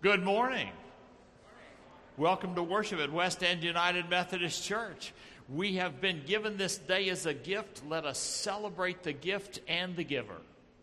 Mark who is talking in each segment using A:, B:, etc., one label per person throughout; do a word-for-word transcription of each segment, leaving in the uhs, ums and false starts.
A: Good morning. Welcome to worship at West End United Methodist Church. We have been given this day as a gift. Let us celebrate the gift and the giver.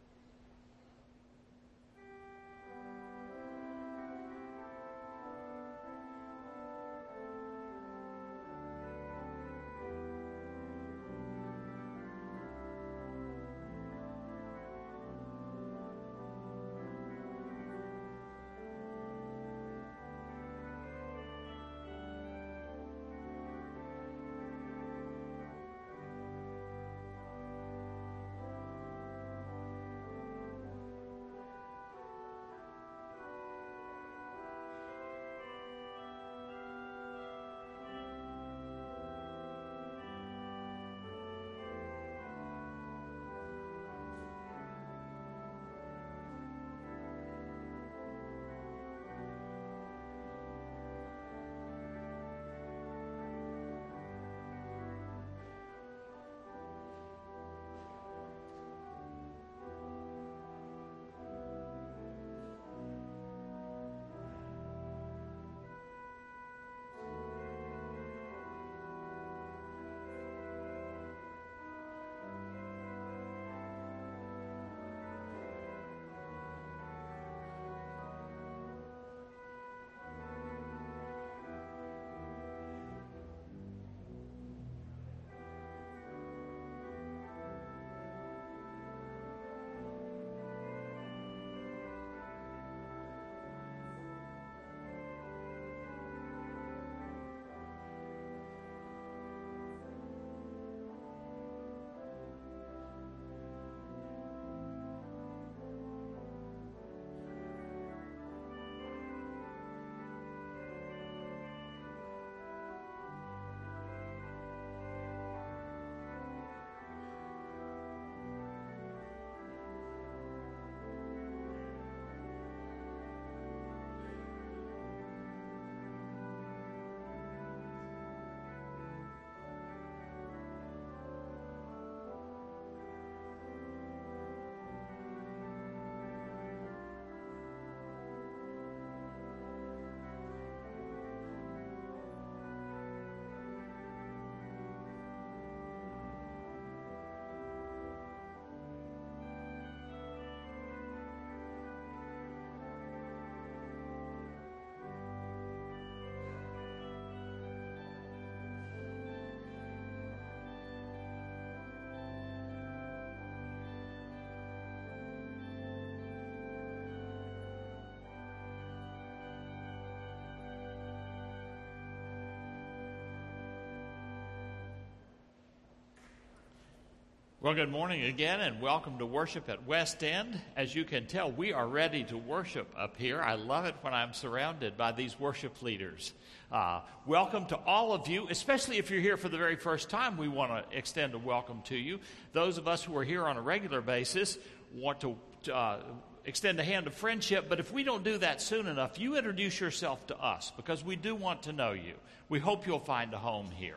A: Well, good morning again, and welcome to worship at West End. As you can tell, we are ready to worship up here. I love it when I'm surrounded by these worship leaders. Uh, welcome to all of you, especially if you're here for the very first time. We want to extend a welcome to you. Those of us who are here on a regular basis want to uh, extend a hand of friendship, but if we don't do that soon enough, you introduce yourself to us, because we do want to know you. We hope you'll find a home here.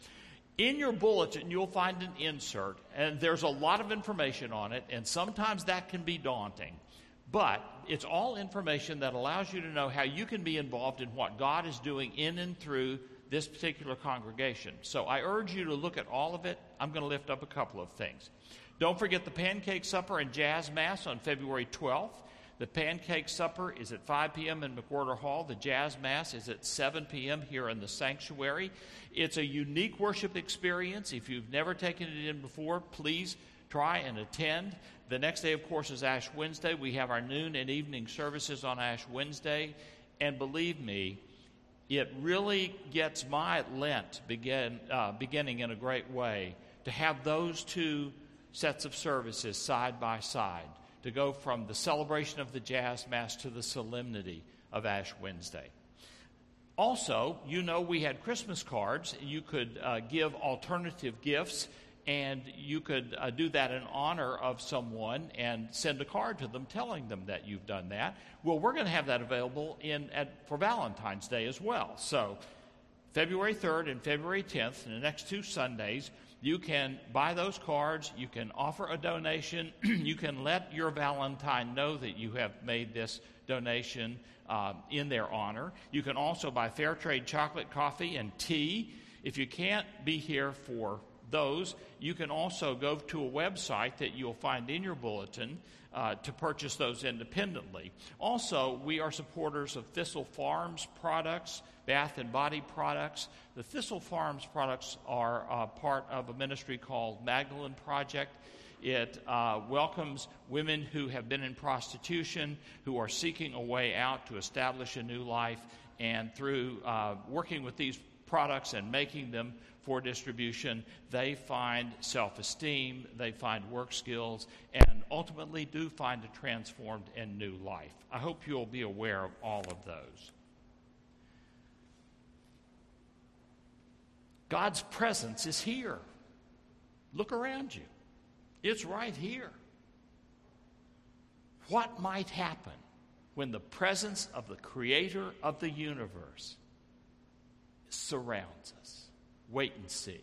A: In your bulletin, you'll find an insert, and there's a lot of information on it, and sometimes that can be daunting. But it's all information that allows you to know how you can be involved in what God is doing in and through this particular congregation. So I urge you to look at all of it. I'm going to lift up a couple of things. Don't forget the Pancake Supper and Jazz Mass on February twelfth. The Pancake Supper is at five p.m. in McWhorter Hall. The Jazz Mass is at seven p.m. here in the sanctuary. It's a unique worship experience. If you've never taken it in before, please try and attend. The next day, of course, is Ash Wednesday. We have our noon and evening services on Ash Wednesday. And believe me, it really gets my Lent begin, uh, beginning in a great way to have those two sets of services side by side, to go from the celebration of the Jazz Mass to the solemnity of Ash Wednesday. Also, you know we had Christmas cards. You could uh, give alternative gifts, and you could uh, do that in honor of someone and send a card to them telling them that you've done that. Well, we're going to have that available in at, for Valentine's Day as well. So February third and February tenth, in the next two Sundays, You can buy those cards. You can offer a donation. You can let your Valentine know that you have made this donation uh, in their honor. You can also buy fair trade chocolate, coffee, and tea. If you can't be here for those, you can also go to a website that you'll find in your bulletin uh, to purchase those independently. Also, we are supporters of Thistle Farms products, bath and body products. The Thistle Farms products are uh, part of a ministry called Magdalene Project. It uh, welcomes women who have been in prostitution, who are seeking a way out to establish a new life, and through uh, working with these products and making them for distribution, they find self-esteem, they find work skills, and ultimately do find a transformed and new life. I hope you'll be aware of all of those. God's presence is here. Look around you. It's right here. What might happen when the presence of the Creator of the universe surrounds us? Wait and see.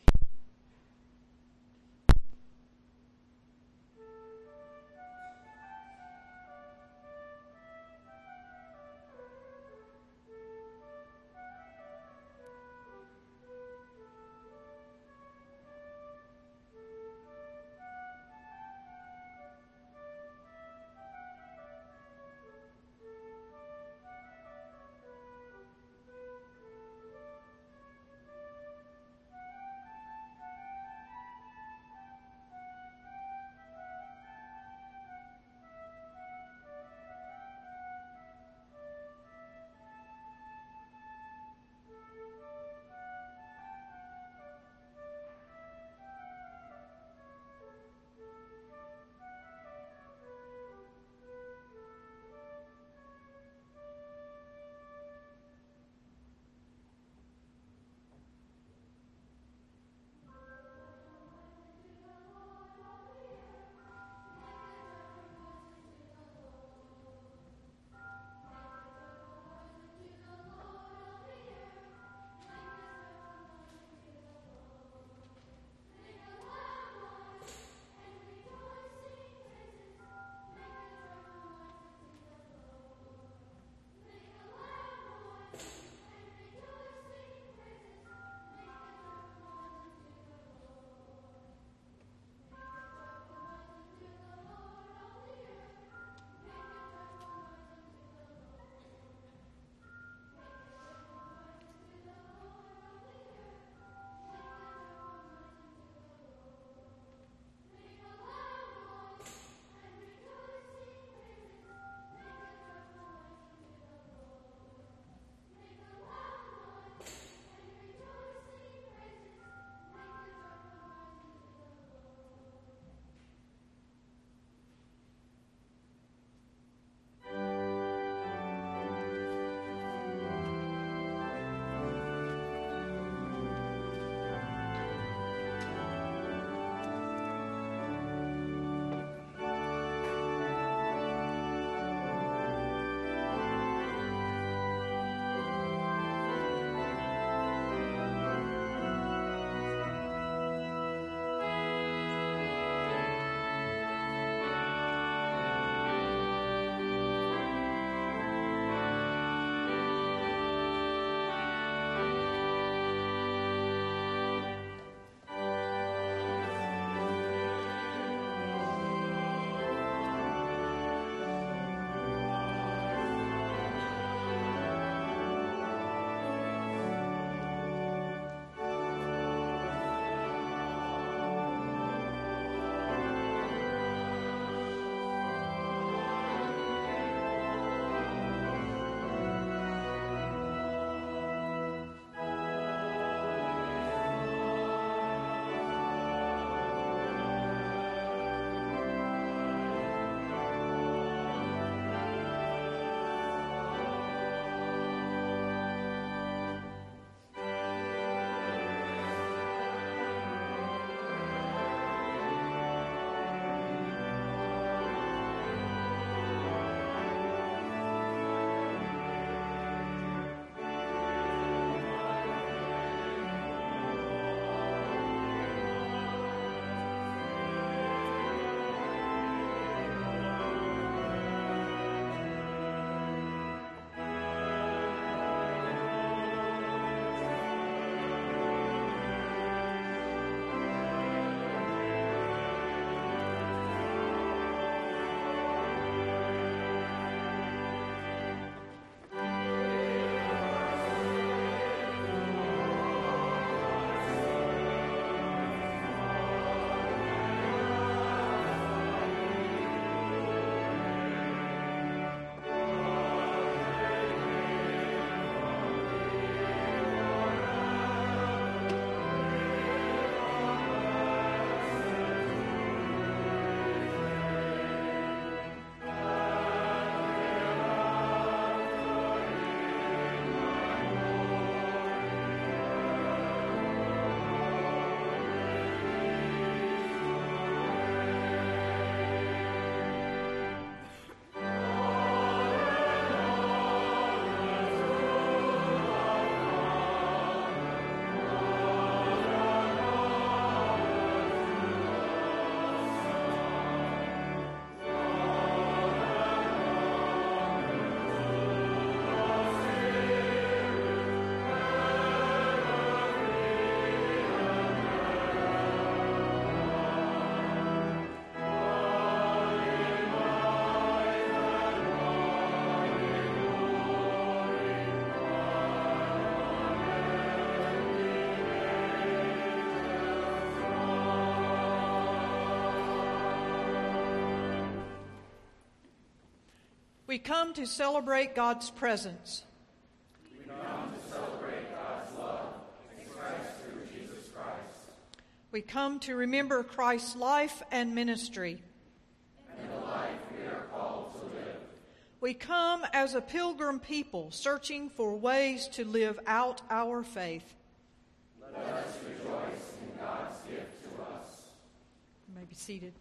B: We come to celebrate God's presence.
C: We come to celebrate God's love expressed through Jesus Christ.
B: We come to remember Christ's life and ministry.
C: And the life we are called to live.
B: We come as a pilgrim people searching for ways to live out our faith.
C: Let us rejoice in God's gift to us.
B: You may be seated.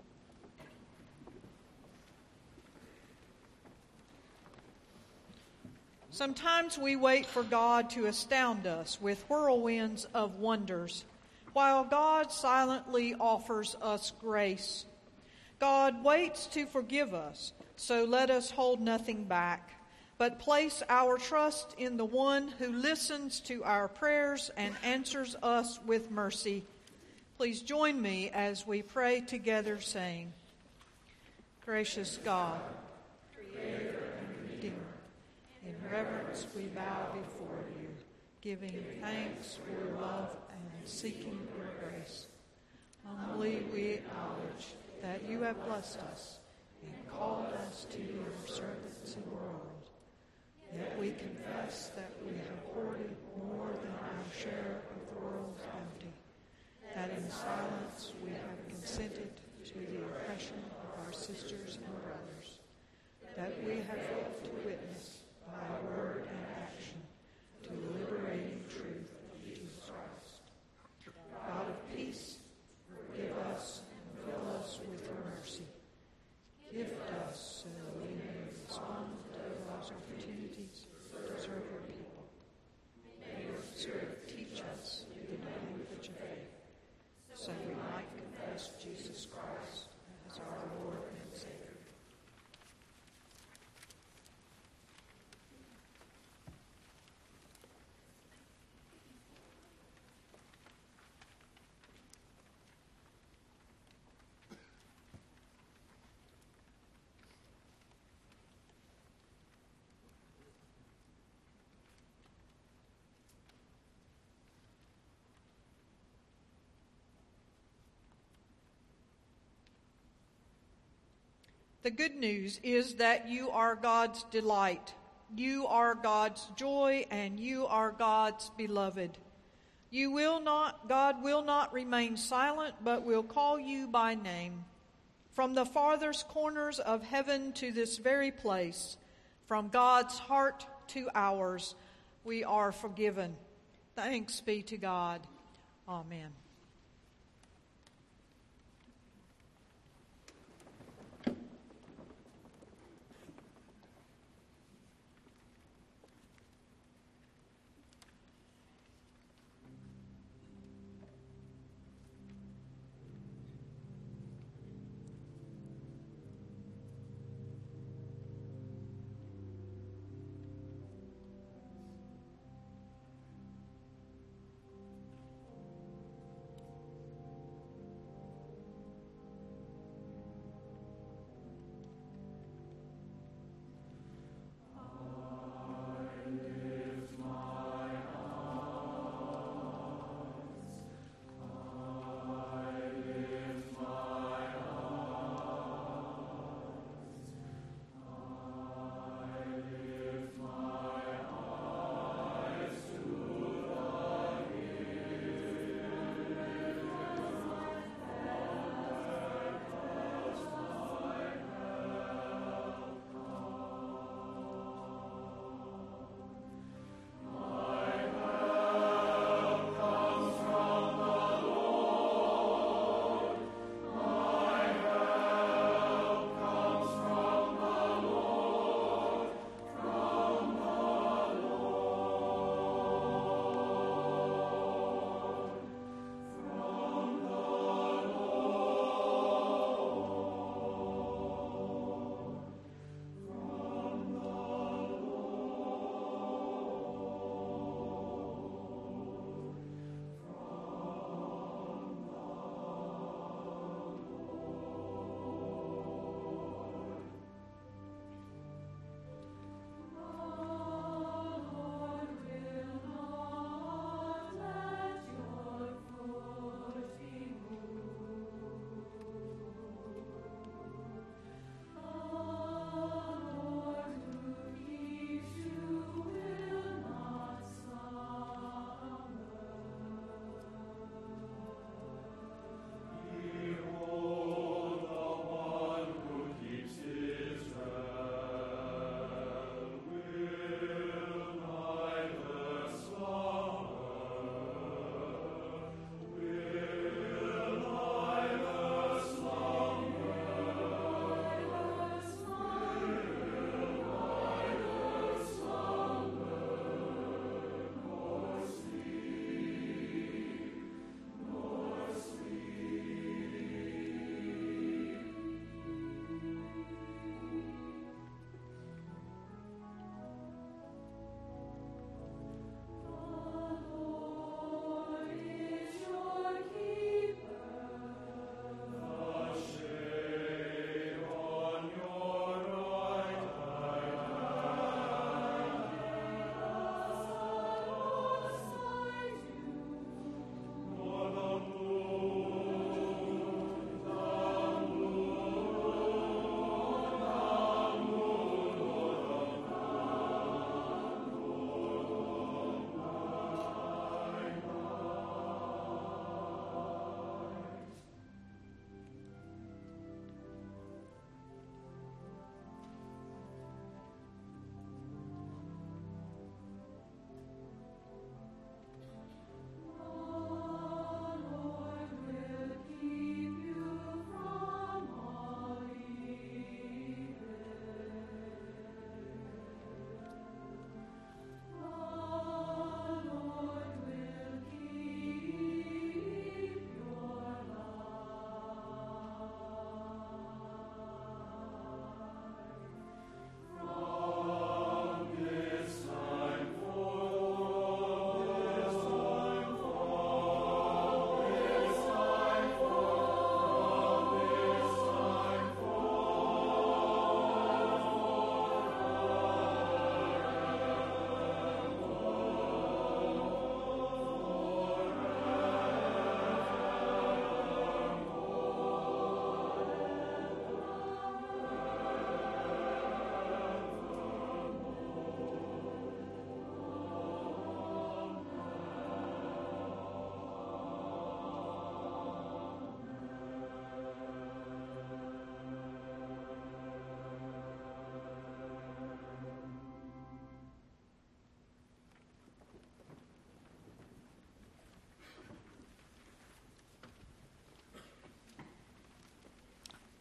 B: Sometimes we wait for God to astound us with whirlwinds of wonders, while God silently offers us grace. God waits to forgive us, so let us hold nothing back, but place our trust in the one who listens to our prayers and answers us with mercy. Please join me as we pray together, saying, Gracious God, Creator and Redeemer, in reverence we bow before you, giving thanks for your love and seeking your grace. Humbly we acknowledge that you have blessed us and called us to be your servants in the world. Yet we confess that we have hoarded more than our share of the world's bounty, that in silence we have consented to the oppression of our sisters and brothers, that we have failed to witness by word and action to the liberating truth of Jesus Christ. God of peace, forgive us and fill us with your mercy. Gift us so that we may respond to those opportunities to serve your people. May your Spirit teach us the language of faith, so we might confess Jesus Christ as our Lord and Savior. The good news is that you are God's delight. You are God's joy, and you are God's beloved. You will not, God will not remain silent, but will call you by name. From the farthest corners of heaven to this very place, from God's heart to ours, we are forgiven. Thanks be to God. Amen.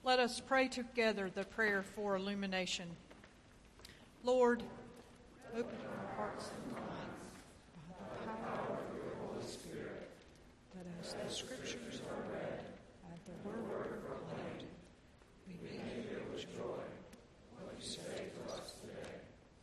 B: Let us pray together the prayer for illumination. Lord, open our hearts and minds by the power of your Holy Spirit, that as the Scriptures are read and the Word proclaimed, we may hear with joy what you say to us today.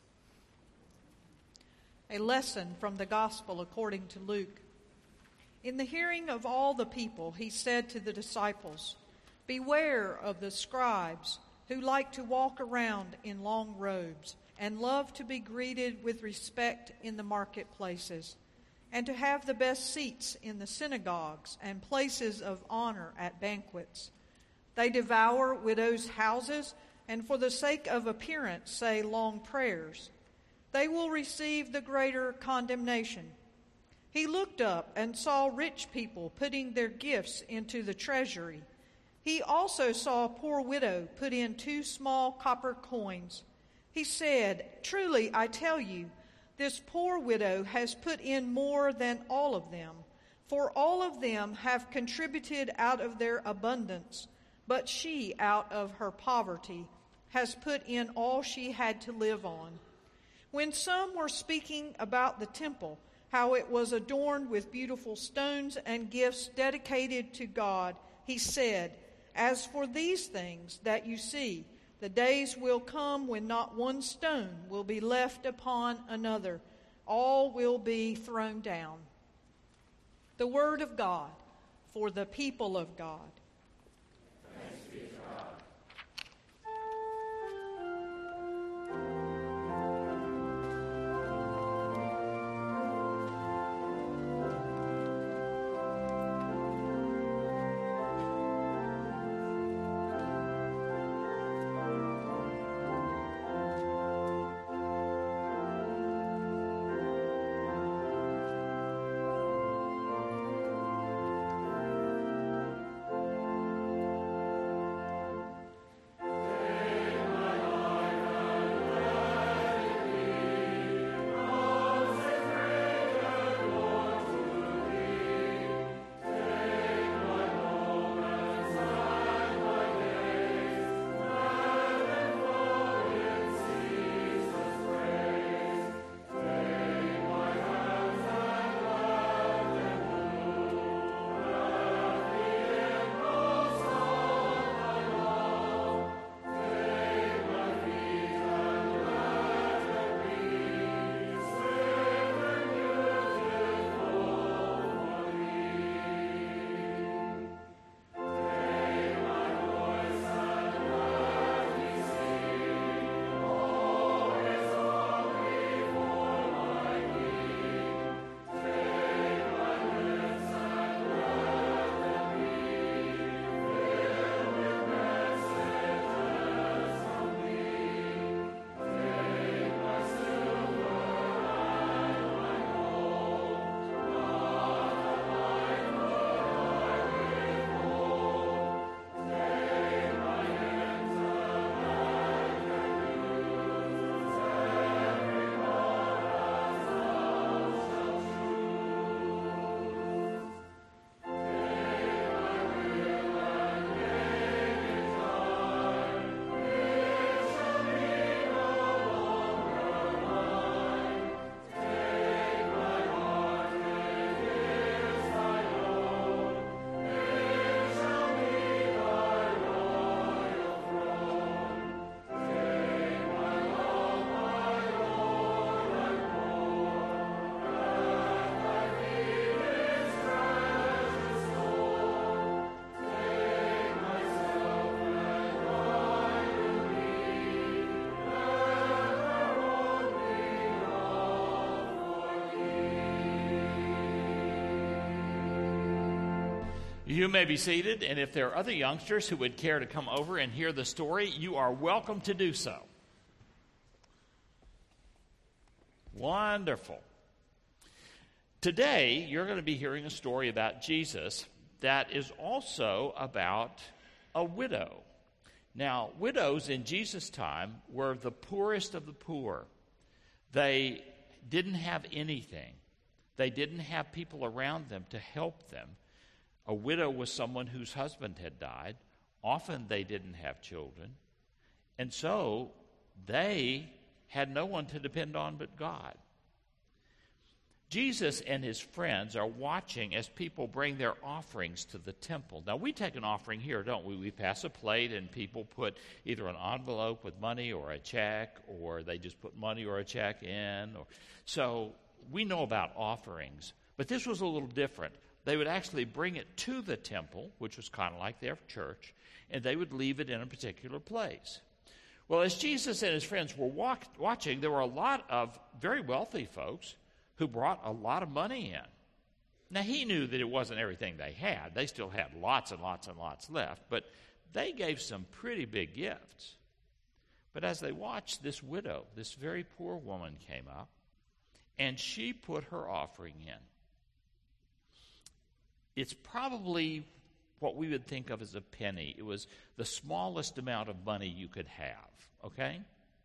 B: A lesson from the Gospel according to Luke. In the hearing of all the people, he said to the disciples, "Beware of the scribes who like to walk around in long robes and love to be greeted with respect in the marketplaces, and to have the best seats in the synagogues and places of honor at banquets. They devour widows' houses and for the sake of appearance say long prayers. They will receive the greater condemnation." He looked up and saw rich people putting their gifts into the treasury. He also saw a poor widow put in two small copper coins. He said, "Truly, I tell you, this poor widow has put in more than all of them, for all of them have contributed out of their abundance, but she, out of her poverty, has put in all she had to live on." When some were speaking about the temple, how it was adorned with beautiful stones and gifts dedicated to God, he said, "As for these things that you see, the days will come when not one stone will be left upon another. All will be thrown down." The word of God for the people of God.
C: Thanks be to God.
A: You may be seated, and if there are other youngsters who would care to come over and hear the story, you are welcome to do so. Wonderful. Today, you're going to be hearing a story about Jesus that is also about a widow. Now, widows in Jesus' time were the poorest of the poor. They didn't have anything. They didn't have people around them to help them. A widow was someone whose husband had died. Often they didn't have children. And so they had no one to depend on but God. Jesus and his friends are watching as people bring their offerings to the temple. Now, we take an offering here, don't we? We pass a plate and people put either an envelope with money or a check, or they just put money or a check in. Or, so we know about offerings. But this was a little different. They would actually bring it to the temple, which was kind of like their church, and they would leave it in a particular place. Well, as Jesus and his friends were walk, watching, there were a lot of very wealthy folks who brought a lot of money in. Now, he knew that it wasn't everything they had. They still had lots and lots and lots left, but they gave some pretty big gifts. But as they watched, this widow, this very poor woman, came up, and she put her offering in. It's probably what we would think of as a penny. It was the smallest amount of money you could have, okay?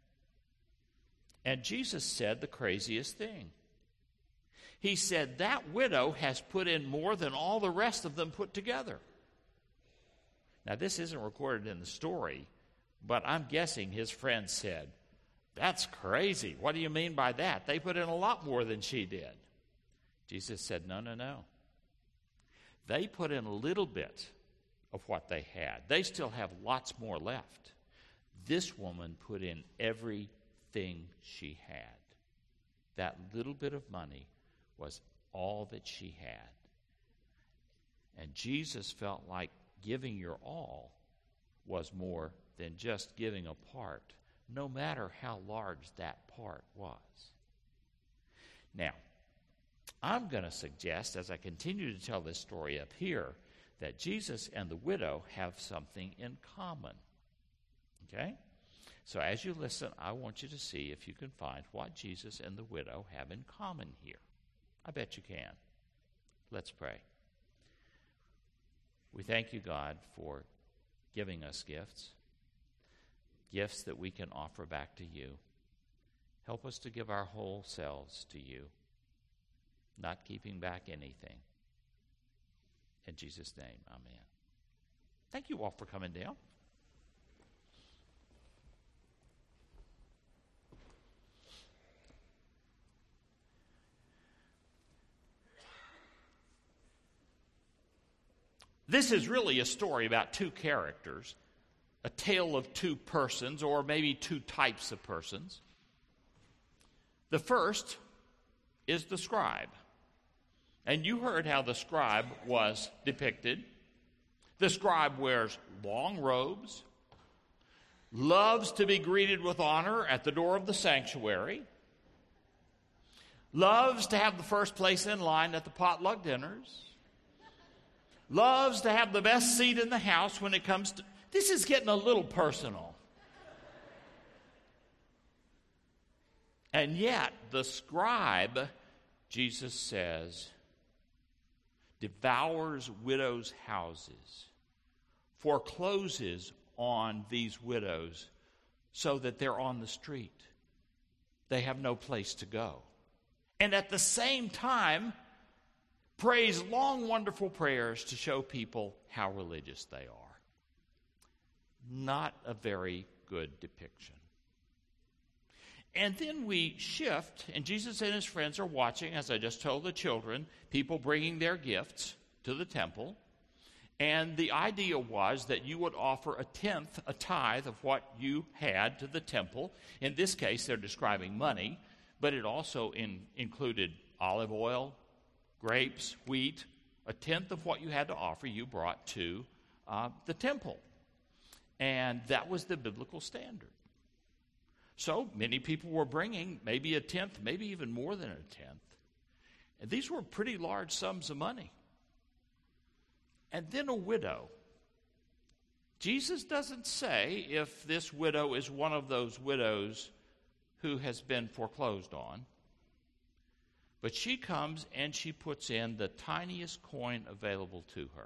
A: And Jesus said the craziest thing. He said, that widow has put in more than all the rest of them put together. Now, this isn't recorded in the story, but I'm guessing his friend said, that's crazy. What do you mean by that? They put in a lot more than she did. Jesus said, no, no, no. They put in a little bit of what they had. They still have lots more left. This woman put in everything she had. That little bit of money was all that she had. And Jesus felt like giving your all was more than just giving a part, no matter how large that part was. Now, I'm going to suggest, as I continue to tell this story up here, that Jesus and the widow have something in common. Okay? So as you listen, I want you to see if you can find what Jesus and the widow have in common here. I bet you can. Let's pray. We thank you, God, for giving us gifts, gifts that we can offer back to you. Help us to give our whole selves to you, not keeping back anything. In Jesus' name, amen. Thank you all for coming down. This is really a story about two characters, a tale of two persons, or maybe two types of persons. The first is the scribe. And you heard how the scribe was depicted. The scribe wears long robes, loves to be greeted with honor at the door of the sanctuary, loves to have the first place in line at the potluck dinners, loves to have the best seat in the house when it comes to... This is getting a little personal. And yet, the scribe, Jesus says, devours widows' houses, forecloses on these widows so that they're on the street. They have no place to go. And at the same time, prays long, wonderful prayers to show people how religious they are. Not a very good depiction. And then we shift, and Jesus and his friends are watching, as I just told the children, people bringing their gifts to the temple. And the idea was that you would offer a tenth, a tithe of what you had to the temple. In this case, they're describing money, but it also in, included olive oil, grapes, wheat. A tenth of what you had to offer you brought to uh, the temple. And that was the biblical standard. So many people were bringing maybe a tenth, maybe even more than a tenth. And these were pretty large sums of money. And then a widow. Jesus doesn't say if this widow is one of those widows who has been foreclosed on. But she comes and she puts in the tiniest coin available to her.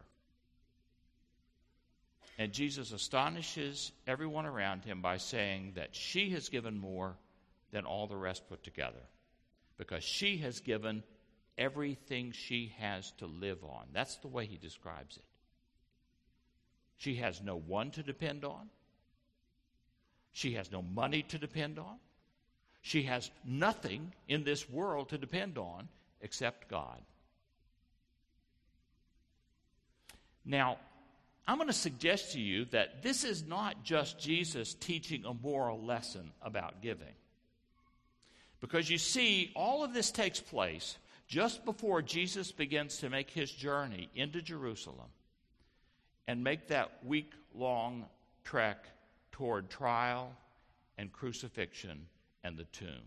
A: And Jesus astonishes everyone around him by saying that she has given more than all the rest put together, because she has given everything she has to live on. That's the way he describes it. She has no one to depend on. She has no money to depend on. She has nothing in this world to depend on except God. Now, I'm going to suggest to you that this is not just Jesus teaching a moral lesson about giving. Because you see, all of this takes place just before Jesus begins to make his journey into Jerusalem and make that week-long trek toward trial and crucifixion and the tomb.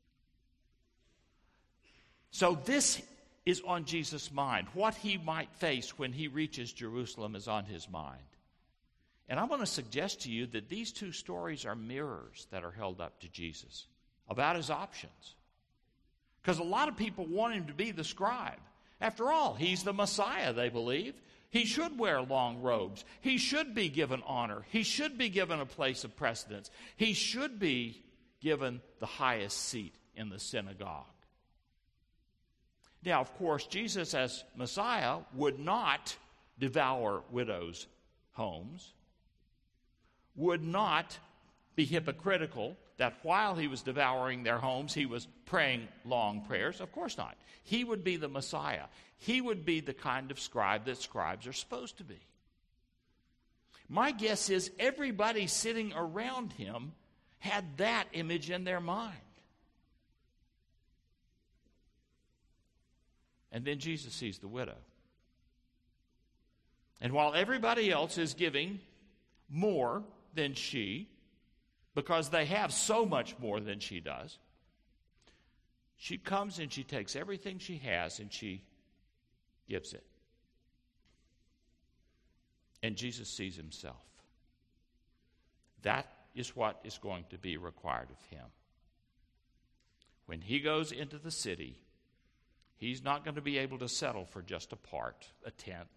A: So this is on Jesus' mind. What he might face when he reaches Jerusalem is on his mind. And I'm going to suggest to you that these two stories are mirrors that are held up to Jesus about his options. Because a lot of people want him to be the scribe. After all, he's the Messiah, they believe. He should wear long robes. He should be given honor. He should be given a place of precedence. He should be given the highest seat in the synagogue. Now, of course, Jesus as Messiah would not devour widows' homes, would not be hypocritical that while he was devouring their homes, he was praying long prayers. Of course not. He would be the Messiah. He would be the kind of scribe that scribes are supposed to be. My guess is everybody sitting around him had that image in their mind. And then Jesus sees the widow. And while everybody else is giving more than she, because they have so much more than she does, she comes and she takes everything she has and she gives it. And Jesus sees himself. That is what is going to be required of him. When he goes into the city, he's not going to be able to settle for just a part, a tenth.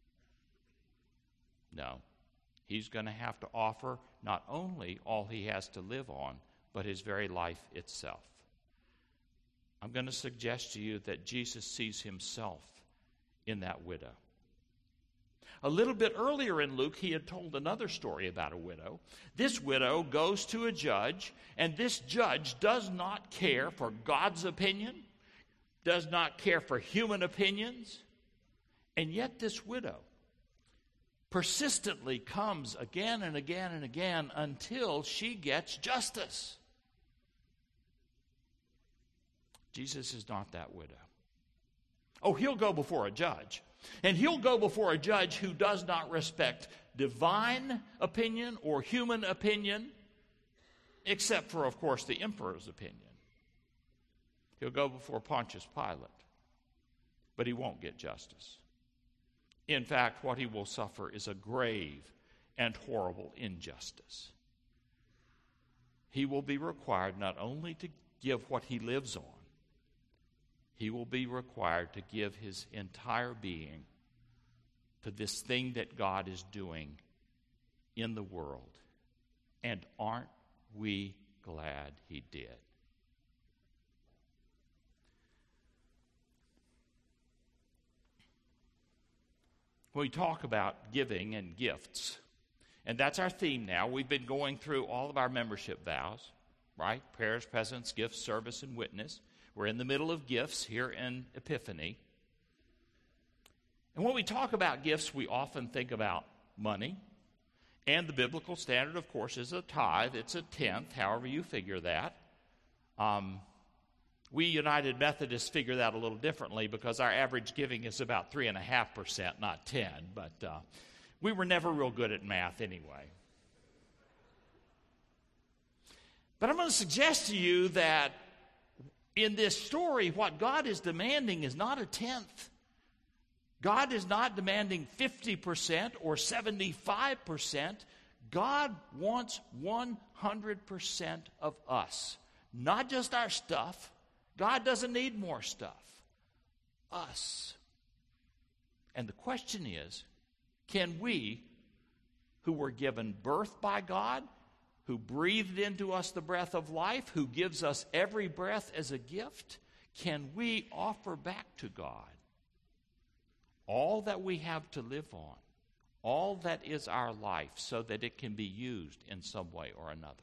A: No. He's going to have to offer not only all he has to live on, but his very life itself. I'm going to suggest to you that Jesus sees himself in that widow. A little bit earlier in Luke, he had told another story about a widow. This widow goes to a judge, and this judge does not care for God's opinion, does not care for human opinions, and yet this widow persistently comes again and again and again until she gets justice. Jesus is not that widow. Oh, he'll go before a judge. And he'll go before a judge who does not respect divine opinion or human opinion, except for, of course, the emperor's opinion. He'll go before Pontius Pilate, but he won't get justice. In fact, what he will suffer is a grave and horrible injustice. He will be required not only to give what he lives on, he will be required to give his entire being to this thing that God is doing in the world. And aren't we glad he did? We talk about giving and gifts, and that's our theme now. We've been going through all of our membership vows, right? Prayers, presence, gifts, service, and witness. We're in the middle of gifts here in Epiphany. And when we talk about gifts, we often think about money. And the biblical standard, of course, is a tithe. It's a tenth, however you figure that. Um, we United Methodists figure that a little differently because our average giving is about three point five percent, not ten. But uh, we were never real good at math anyway. But I'm going to suggest to you that in this story, what God is demanding is not a tenth. God is not demanding fifty percent or seventy-five percent. God wants one hundred percent of us. Not just our stuff. God doesn't need more stuff. Us. And the question is, can we, who were given birth by God, who breathed into us the breath of life, who gives us every breath as a gift, can we offer back to God all that we have to live on, all that is our life so that it can be used in some way or another?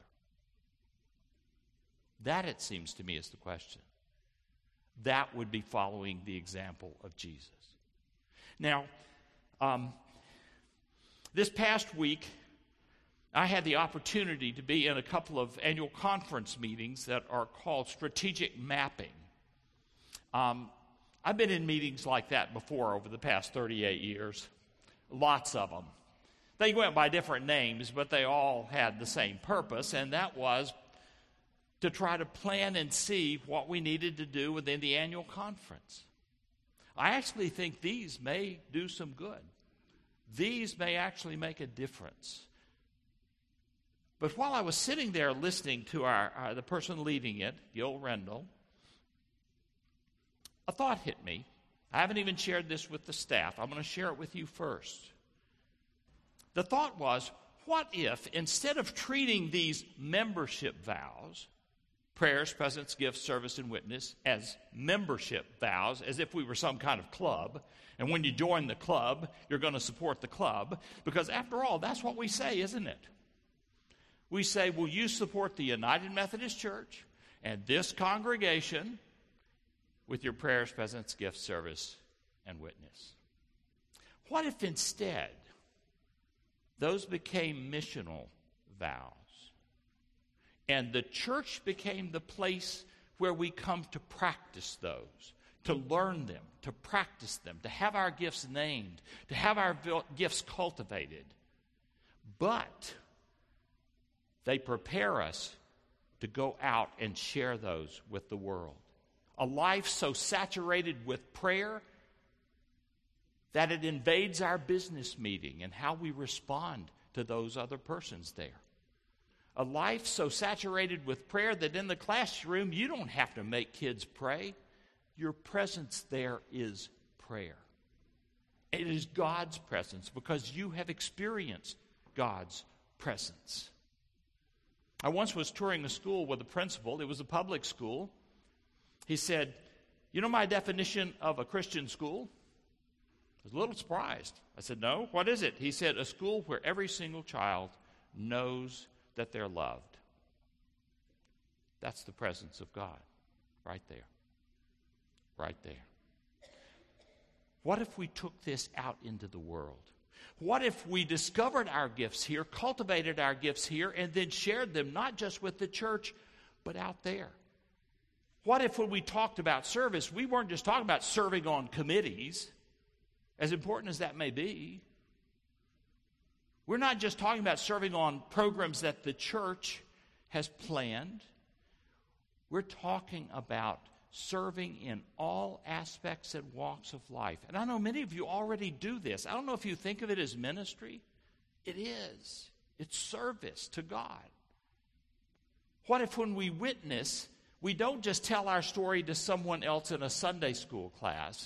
A: That, it seems to me, is the question. That would be following the example of Jesus. Now, um, this past week, I had the opportunity to be in a couple of annual conference meetings that are called strategic mapping. Um, I've been in meetings like that before over the past thirty-eight years. Lots of them. They went by different names, but they all had the same purpose, and that was to try to plan and see what we needed to do within the annual conference. I actually think these may do some good. These may actually make a difference. But while I was sitting there listening to our, our the person leading it, Gil Rendell, a thought hit me. I haven't even shared this with the staff. I'm going to share it with you first. The thought was, what if instead of treating these membership vows, prayers, presence, gifts, service, and witness, as membership vows, as if we were some kind of club, and when you join the club, you're going to support the club, because after all, that's what we say, isn't it? We say, will you support the United Methodist Church and this congregation with your prayers, presence, gifts, service, and witness? What if instead those became missional vows, and the church became the place where we come to practice those, to learn them, to practice them, to have our gifts named, to have our gifts cultivated, but they prepare us to go out and share those with the world. A life so saturated with prayer that it invades our business meeting and how we respond to those other persons there. A life so saturated with prayer that in the classroom you don't have to make kids pray. Your presence there is prayer. It is God's presence because you have experienced God's presence. I once was touring a school with a principal. It was a public school. He said, you know my definition of a Christian school? I was a little surprised. I said, no, what is it? He said, a school where every single child knows that they're loved. That's the presence of God right there. Right there. What if we took this out into the world? What if we discovered our gifts here, cultivated our gifts here, and then shared them not just with the church, but out there? What if when we talked about service, we weren't just talking about serving on committees, as important as that may be. We're not just talking about serving on programs that the church has planned. We're talking about serving in all aspects and walks of life. And I know many of you already do this. I don't know if you think of it as ministry. It is. It's service to God. What if when we witness, we don't just tell our story to someone else in a Sunday school class,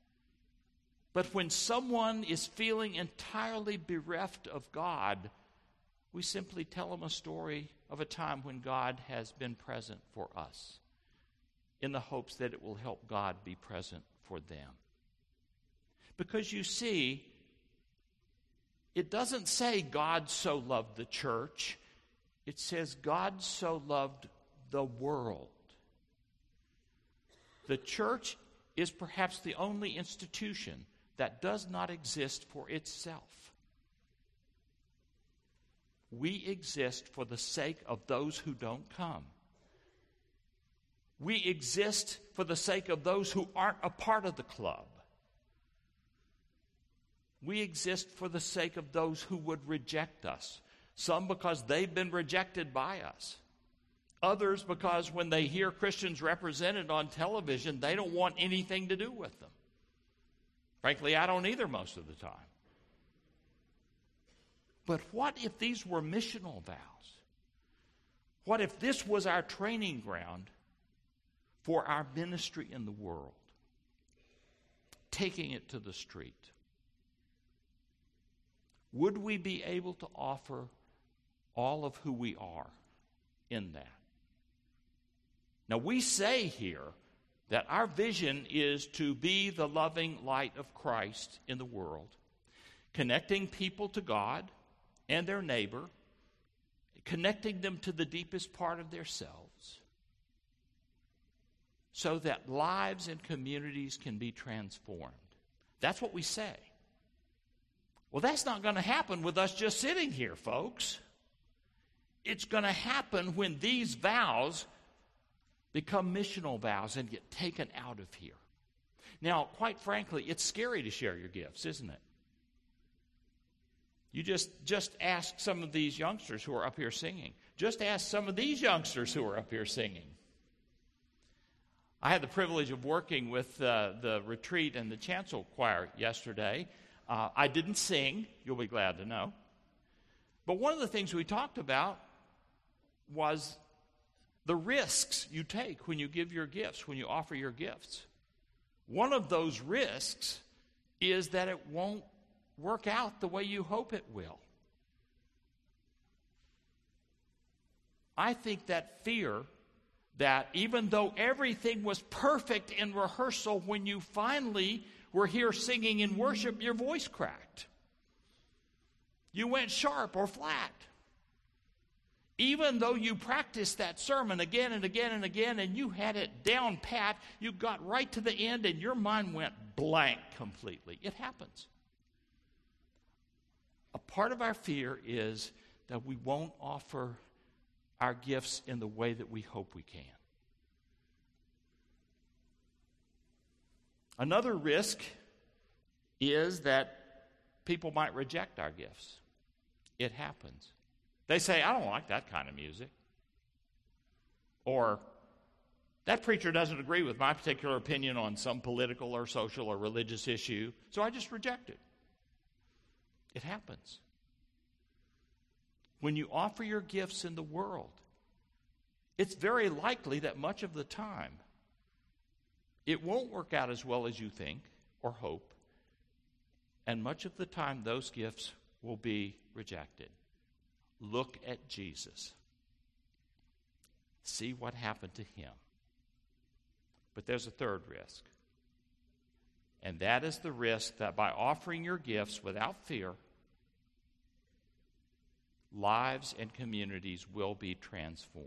A: but when someone is feeling entirely bereft of God, we simply tell them a story of a time when God has been present for us, in the hopes that it will help God be present for them. Because you see, it doesn't say God so loved the church. It says God so loved the world. The church is perhaps the only institution that does not exist for itself. We exist for the sake of those who don't come. We exist for the sake of those who aren't a part of the club. We exist for the sake of those who would reject us. Some because they've been rejected by us. Others because when they hear Christians represented on television, they don't want anything to do with them. Frankly, I don't either most of the time. But what if these were missional vows? What if this was our training ground for our ministry in the world? Taking it to the street. Would we be able to offer all of who we are in that? Now, we say here that our vision is to be the loving light of Christ in the world, connecting people to God and their neighbor, connecting them to the deepest part of themselves, so that lives and communities can be transformed. That's what we say. Well, that's not going to happen with us just sitting here, folks. It's going to happen when these vows become missional vows and get taken out of here. Now, quite frankly, it's scary to share your gifts, isn't it? You just, just ask some of these youngsters who are up here singing. Just ask some of these youngsters who are up here singing. I had the privilege of working with uh, the retreat and the chancel choir yesterday. Uh, I didn't sing, you'll be glad to know. But one of the things we talked about was the risks you take when you give your gifts, when you offer your gifts. One of those risks is that it won't work out the way you hope it will. I think that fear that even though everything was perfect in rehearsal, when you finally were here singing in worship, your voice cracked. You went sharp or flat. Even though you practiced that sermon again and again and again and you had it down pat, you got right to the end and your mind went blank completely. It happens. A part of our fear is that we won't offer our gifts in the way that we hope we can. Another risk is that people might reject our gifts. It happens. They say, I don't like that kind of music. Or, that preacher doesn't agree with my particular opinion on some political or social or religious issue, so I just reject it. It happens. When you offer your gifts in the world, it's very likely that much of the time it won't work out as well as you think or hope, and much of the time those gifts will be rejected. Look at Jesus. See what happened to him. But there's a third risk. And that is the risk that by offering your gifts without fear, lives and communities will be transformed.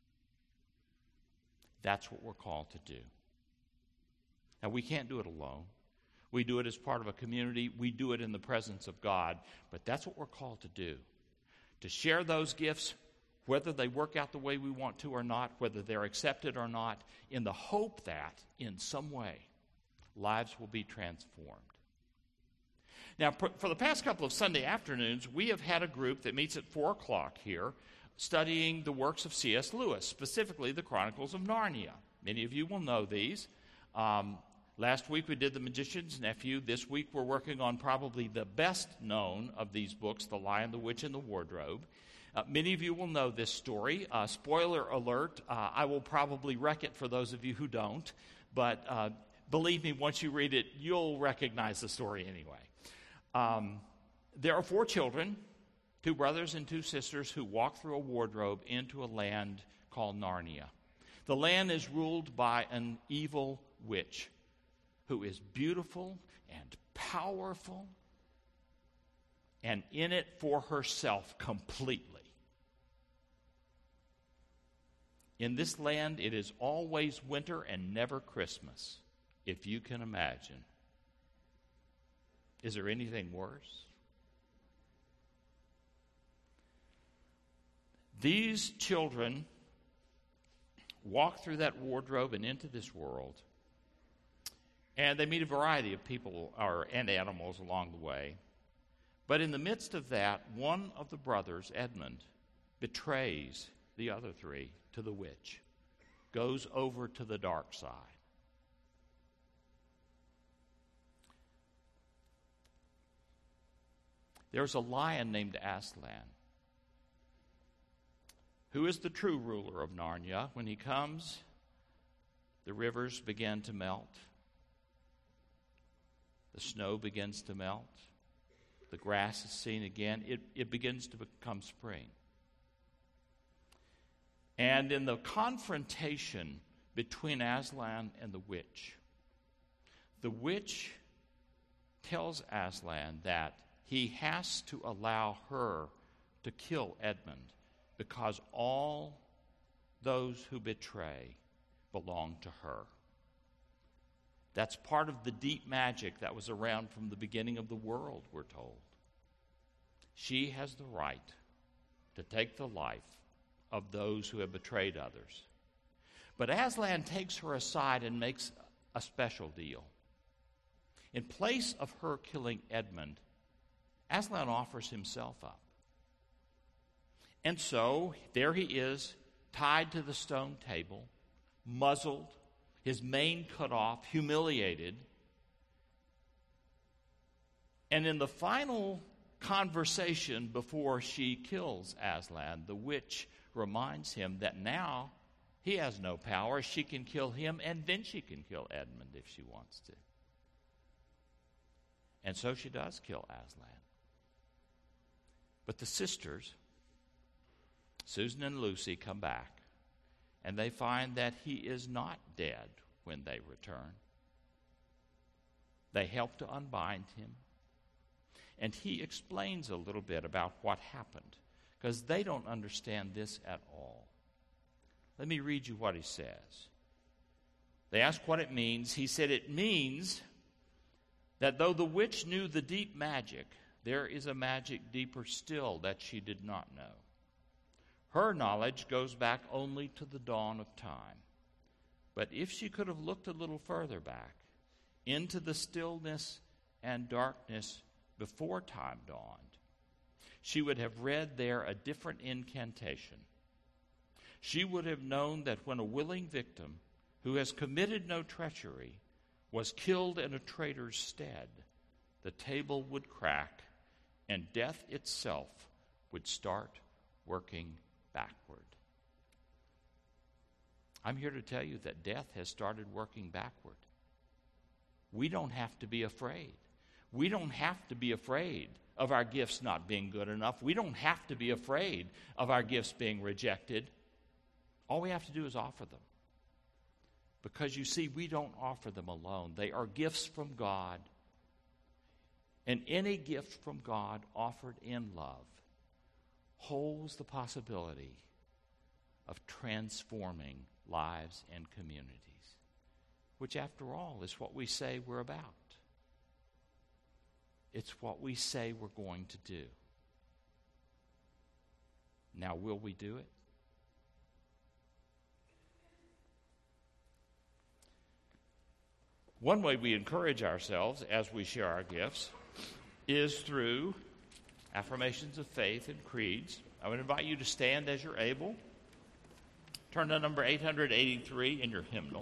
A: That's what we're called to do. Now, we can't do it alone. We do it as part of a community. We do it in the presence of God. But that's what we're called to do. To share those gifts, whether they work out the way we want to or not, whether they're accepted or not, in the hope that, in some way, lives will be transformed. Now, for the past couple of Sunday afternoons, we have had a group that meets at four o'clock here studying the works of C S Lewis, specifically the Chronicles of Narnia. Many of you will know these. Um, last week we did The Magician's Nephew. This week we're working on probably the best known of these books, The Lion, the Witch, and the Wardrobe. Uh, many of you will know this story. Uh, spoiler alert, uh, I will probably wreck it for those of you who don't, but uh, believe me, once you read it, you'll recognize the story anyway. Um, there are four children, two brothers and two sisters, who walk through a wardrobe into a land called Narnia. The land is ruled by an evil witch who is beautiful and powerful and in it for herself completely. In this land, it is always winter and never Christmas, if you can imagine. Is there anything worse? These children walk through that wardrobe and into this world, and they meet a variety of people or, and animals along the way. But in the midst of that, one of the brothers, Edmund, betrays the other three to the witch, goes over to the dark side. There's a lion named Aslan, who is the true ruler of Narnia. When he comes, the rivers begin to melt. The snow begins to melt. The grass is seen again. It, it begins to become spring. And in the confrontation between Aslan and the witch, the witch tells Aslan that he has to allow her to kill Edmund because all those who betray belong to her. That's part of the deep magic that was around from the beginning of the world, we're told. She has the right to take the life of those who have betrayed others. But Aslan takes her aside and makes a special deal. In place of her killing Edmund, Aslan offers himself up. And so, there he is, tied to the stone table, muzzled, his mane cut off, humiliated. And in the final conversation before she kills Aslan, the witch reminds him that now he has no power. She can kill him, and then she can kill Edmund if she wants to. And so she does kill Aslan. But the sisters, Susan and Lucy, come back, and they find that he is not dead when they return. They help to unbind him, and he explains a little bit about what happened, because they don't understand this at all. Let me read you what he says. They ask what it means. He said, "It means that though the witch knew the deep magic, there is a magic deeper still that she did not know. Her knowledge goes back only to the dawn of time. But if she could have looked a little further back, into the stillness and darkness before time dawned, she would have read there a different incantation. She would have known that when a willing victim who has committed no treachery was killed in a traitor's stead, the table would crack and death itself would start working backward." I'm here to tell you that death has started working backward. We don't have to be afraid. We don't have to be afraid of our gifts not being good enough. We don't have to be afraid of our gifts being rejected. All we have to do is offer them. Because you see, we don't offer them alone. They are gifts from God. And any gift from God offered in love holds the possibility of transforming lives and communities, which after all is what we say we're about. It's what we say we're going to do. Now, will we do it? One way we encourage ourselves as we share our gifts is through affirmations of faith and creeds. I would invite you to stand as you're able. Turn to number eight hundred eighty-three in your hymnal.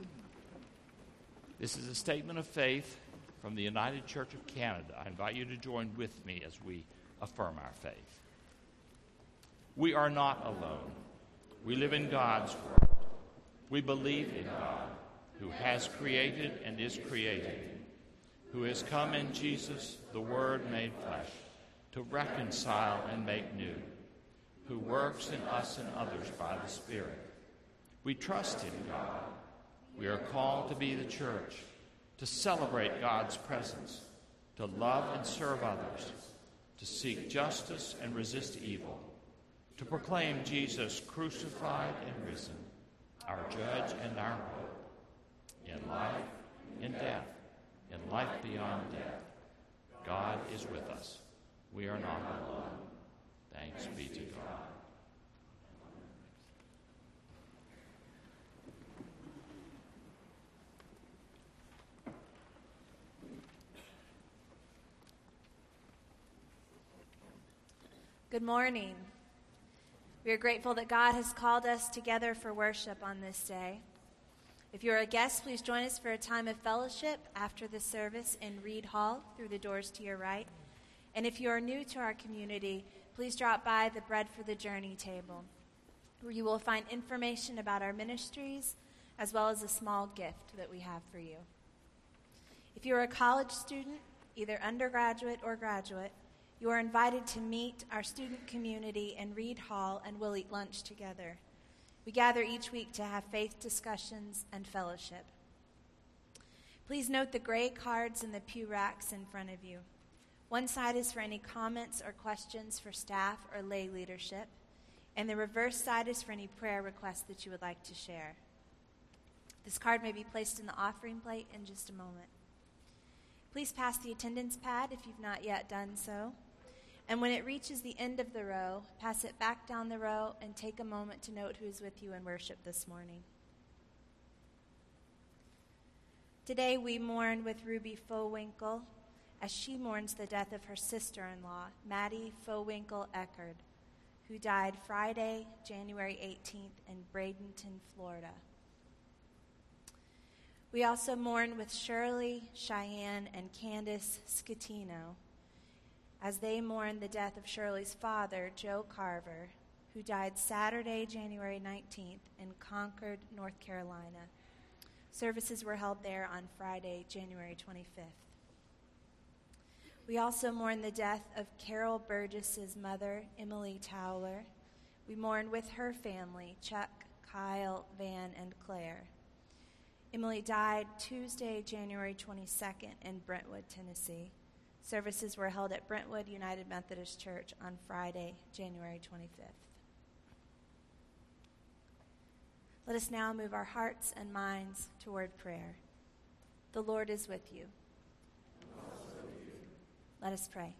A: This is a statement of faith from the United Church of Canada. I invite you to join with me as we affirm our faith. We are not alone. We live in God's world. We believe in God, who has created and is created, who has come in Jesus, the Word made flesh, to reconcile and make new, who works in us and others by the Spirit. We trust in God. We are called to be the church, to celebrate God's presence, to love and serve others, to seek justice and resist evil, to proclaim Jesus crucified and risen, our judge and our hope, in life, in death, in life beyond death. God is with us. We are not alone. Thanks be to God.
D: Good morning. We are grateful that God has called us together for worship on this day. If you're a guest, please join us for a time of fellowship after the service in Reed Hall through the doors to your right. And if you are new to our community, please drop by the Bread for the Journey table, where you will find information about our ministries as well as a small gift that we have for you. If you're a college student, either undergraduate or graduate, you are invited to meet our student community in Reed Hall, and we'll eat lunch together. We gather each week to have faith discussions and fellowship. Please note the gray cards in the pew racks in front of you. One side is for any comments or questions for staff or lay leadership, and the reverse side is for any prayer requests that you would like to share. This card may be placed in the offering plate in just a moment. Please pass the attendance pad if you've not yet done so. And when it reaches the end of the row, pass it back down the row and take a moment to note who is with you in worship this morning. Today we mourn with Ruby Fowinkle as she mourns the death of her sister-in-law, Maddie Fowinkle Eckerd, who died Friday, January eighteenth in Bradenton, Florida. We also mourn with Shirley, Cheyenne, and Candace Scatino as they mourn the death of Shirley's father, Joe Carver, who died Saturday, January nineteenth in Concord, North Carolina. Services were held there on Friday, January twenty-fifth. We also mourn the death of Carol Burgess's mother, Emily Towler. We mourn with her family, Chuck, Kyle, Van, and Claire. Emily died Tuesday, January twenty-second in Brentwood, Tennessee. Services were held at Brentwood United Methodist Church on Friday, January twenty-fifth. Let us now move our hearts and minds toward prayer. The Lord is with you. Let us pray.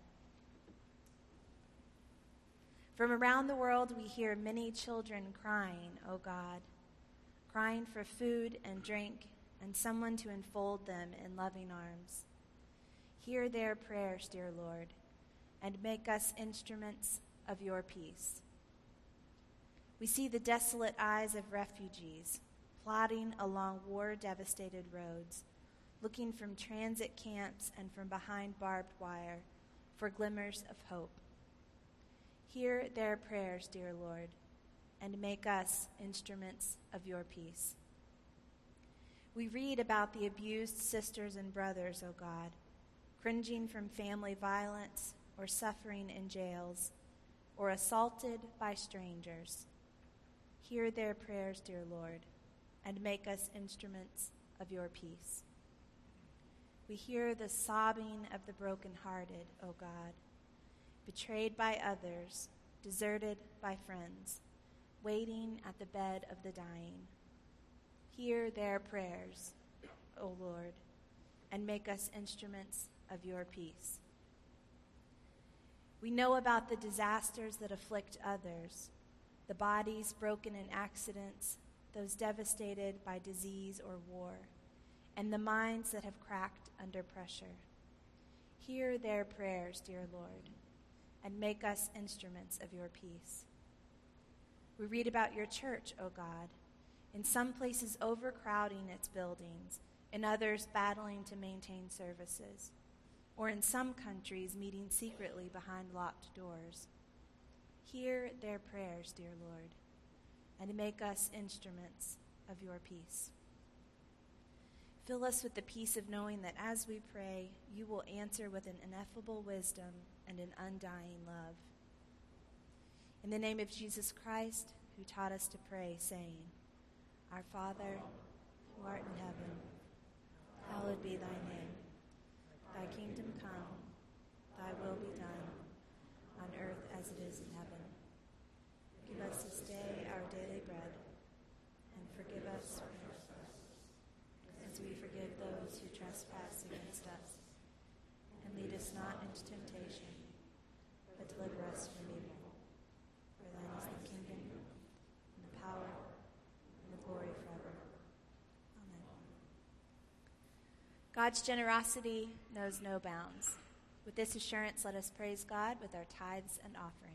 D: From around the world we hear many children crying, O God, crying for food and drink and someone to enfold them in loving arms. Hear their prayers, dear Lord, and make us instruments of your peace. We see the desolate eyes of refugees plodding along war-devastated roads, looking from transit camps and from behind barbed wire for glimmers of hope. Hear their prayers, dear Lord, and make us instruments of your peace. We read about the abused sisters and brothers, O God, cringing from family violence or suffering in jails or assaulted by strangers. Hear their prayers, dear Lord, and make us instruments of your peace. We hear the sobbing of the brokenhearted, O God, betrayed by others, deserted by friends, waiting at the bed of the dying. Hear their prayers, O Lord, and make us instruments of your peace. We know about the disasters that afflict others, the bodies broken in accidents, those devastated by disease or war, and the minds that have cracked under pressure. Hear their prayers, dear Lord, and make us instruments of your peace. We read about your church, O God, in some places overcrowding its buildings, in others battling to maintain services, or in some countries meeting secretly behind locked doors. Hear their prayers, dear Lord, and make us instruments of your peace. Fill us with the peace of knowing that as we pray, you will answer with an ineffable wisdom and an undying love. In the name of Jesus Christ, who taught us to pray, saying, Our Father, who art in heaven, hallowed be thy name. Thy kingdom come, thy will be done, on earth as it is in heaven. Give us this day our daily bread, and forgive us our trespasses, as we forgive those who trespass against us. And lead us not into temptation, but deliver us from evil. For thine is the kingdom, and the power, and the glory forever. Amen. God's generosity knows no bounds. With this assurance, let us praise God with our tithes and offerings.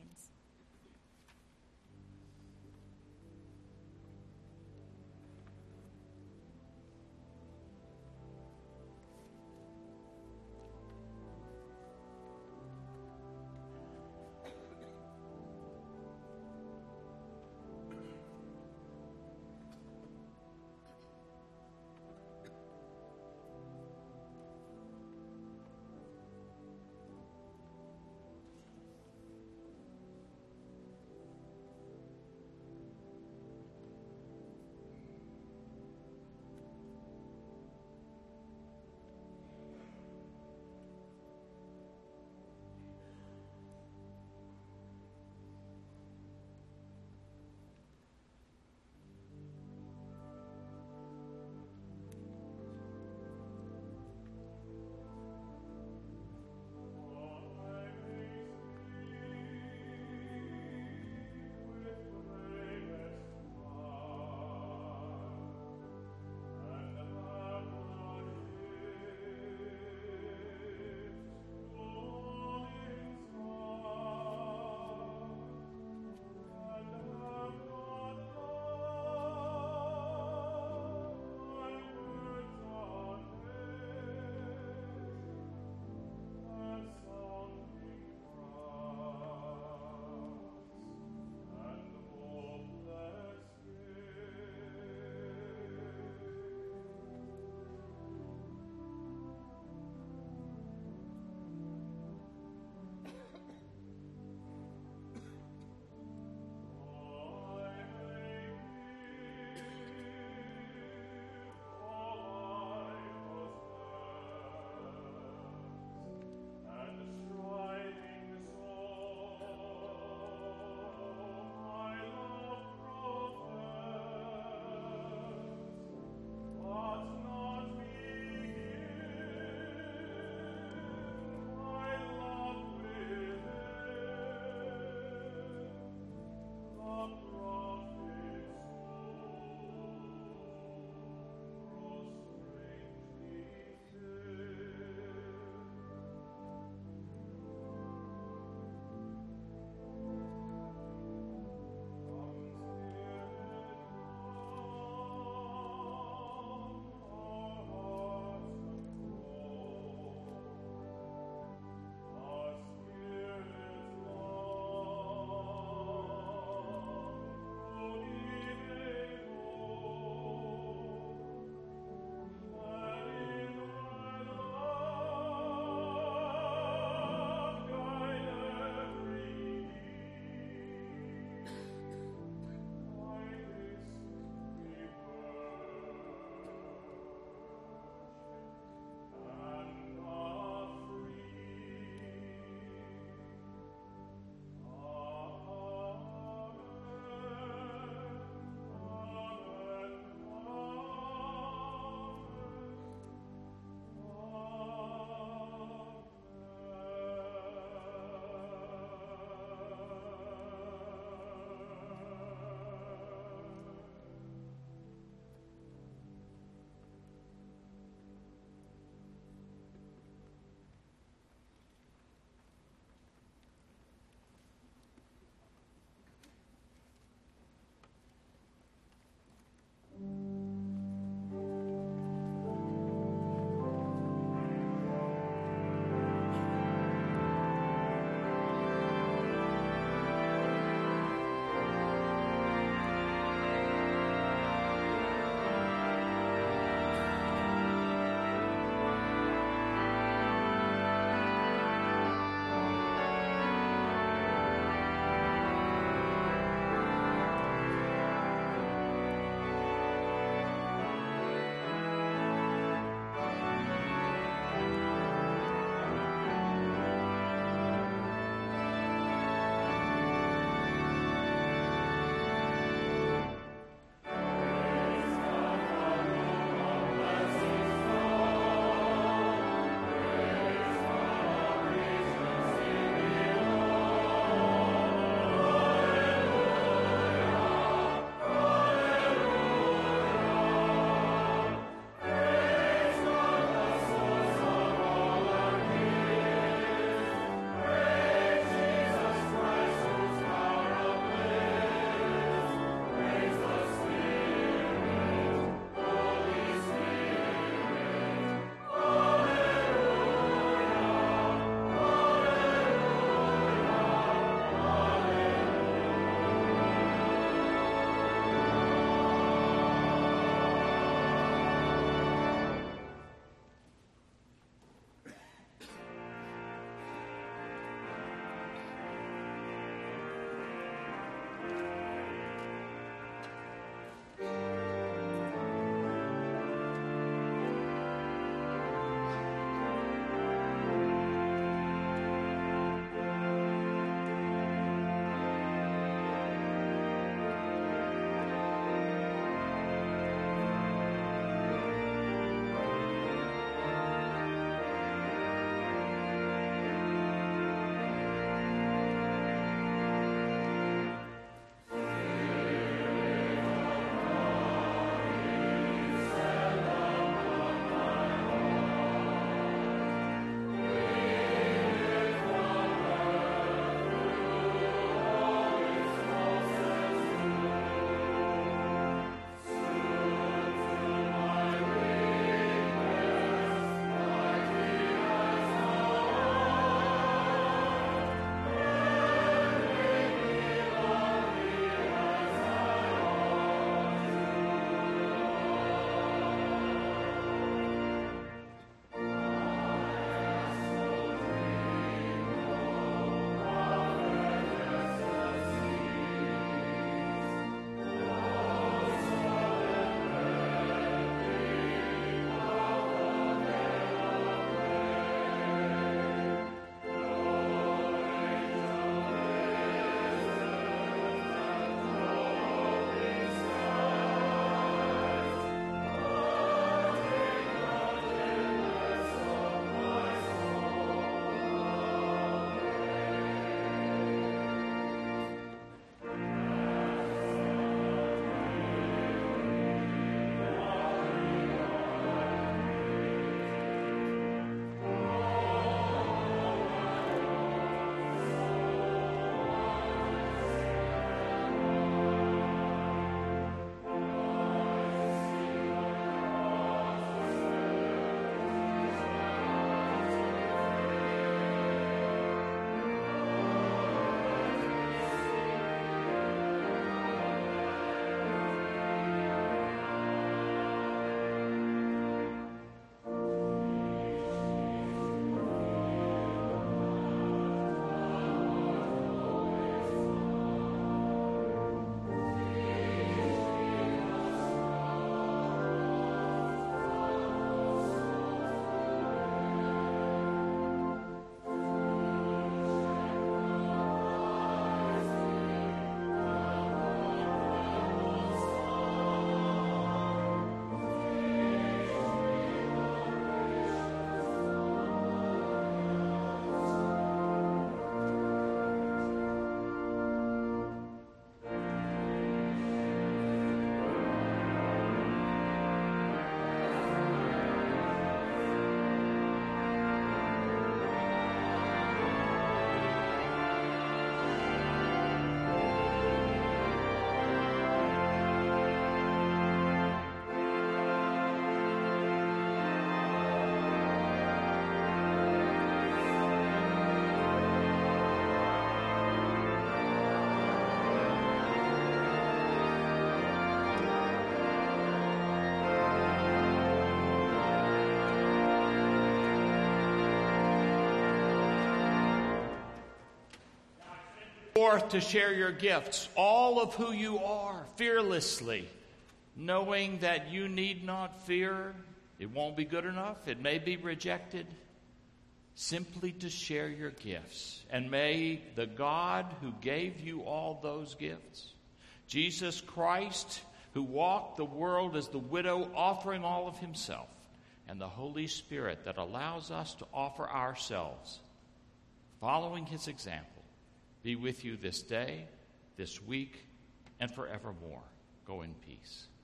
A: Forth to share your gifts, all of who you are, fearlessly, knowing that you need not fear. It won't be good enough. It may be rejected. Simply to share your gifts. And may the God who gave you all those gifts, Jesus Christ, who walked the world as the widow, offering all of himself, and the Holy Spirit that allows us to offer ourselves, following his example, be with you this day, this week, and forevermore. Go in peace.